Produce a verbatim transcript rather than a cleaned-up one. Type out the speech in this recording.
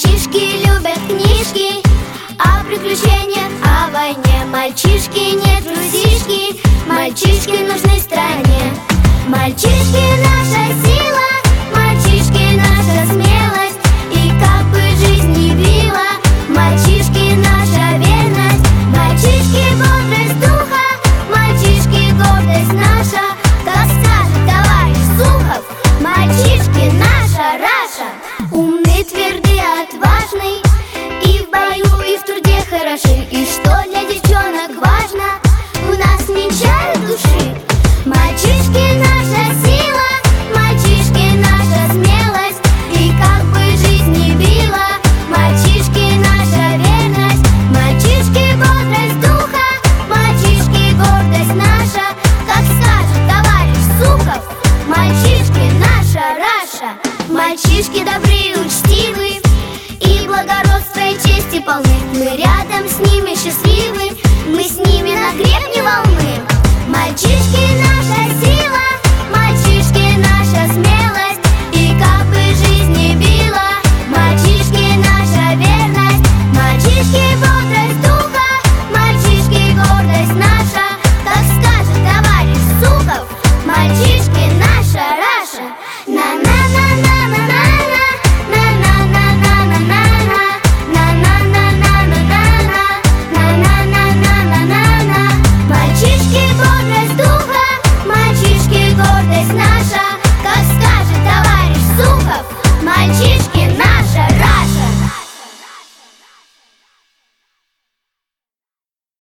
Мальчишки любят книжки о приключениях, о войне. Мальчишки не трусишки, мальчишки нужны стране. Мальчишки наша сила, мальчишки наша смелость. И как бы жизнь ни била, мальчишки наша верность. Мальчишки бодрость духа, мальчишки гордость наша. Как скажет товарищ Сухов, мальчишки наша Раша. Умный, твердый, отважный, и в бою, и в труде хороши. И что для девчонок важно, у нас не чают души. Мальчишки наша сила, мальчишки наша смелость. И как бы жизнь ни била, мальчишки наша верность. Мальчишки бодрость духа, мальчишки гордость наша. Как скажет товарищ Сухов, мальчишки наша Раша. Мальчишки добры